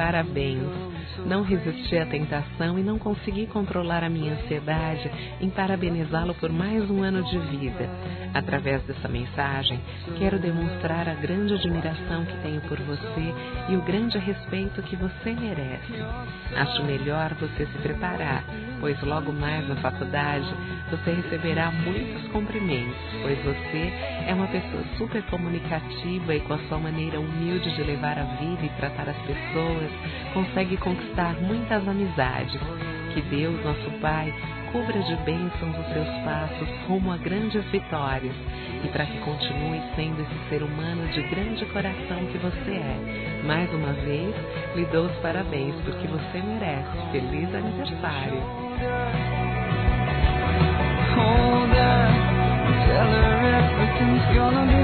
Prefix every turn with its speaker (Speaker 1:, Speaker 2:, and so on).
Speaker 1: parabéns. Não resisti à tentação e não consegui controlar a minha ansiedade em parabenizá-lo por mais um ano de vida. Através dessa mensagem, quero demonstrar a grande admiração que tenho por você e o grande respeito que você merece. Acho melhor você se preparar, pois logo mais na faculdade você receberá muitos cumprimentos, pois você é uma pessoa super comunicativa e com a sua maneira humilde de levar a vida e tratar as pessoas, consegue conquistar muitas amizades. Que Deus, nosso Pai, cubra de bênçãos os seus passos rumo a grandes vitórias e para que continue sendo esse ser humano de grande coração que você é. Mais uma vez, lhe dou os parabéns porque você merece. Feliz aniversário!
Speaker 2: Hold her, tell her everything's gonna be